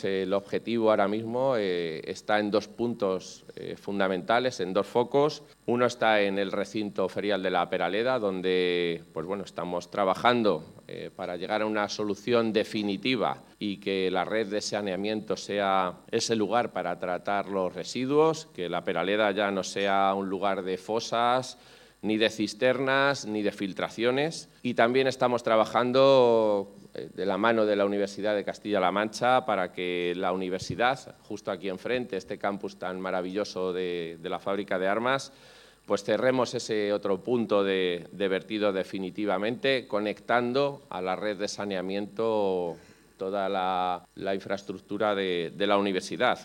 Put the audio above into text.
El objetivo ahora mismo está en dos puntos fundamentales, en dos focos. Uno está en el recinto ferial de la Peraleda, donde estamos trabajando para llegar a una solución definitiva y que la red de saneamiento sea ese lugar para tratar los residuos, que la Peraleda ya no sea un lugar de fosas, ni de cisternas, ni de filtraciones. Y también estamos trabajando de la mano de la Universidad de Castilla-La Mancha para que la universidad, justo aquí enfrente, este campus tan maravilloso de la fábrica de armas, pues cerremos ese otro punto de vertido definitivamente, conectando a la red de saneamiento toda la infraestructura de la universidad.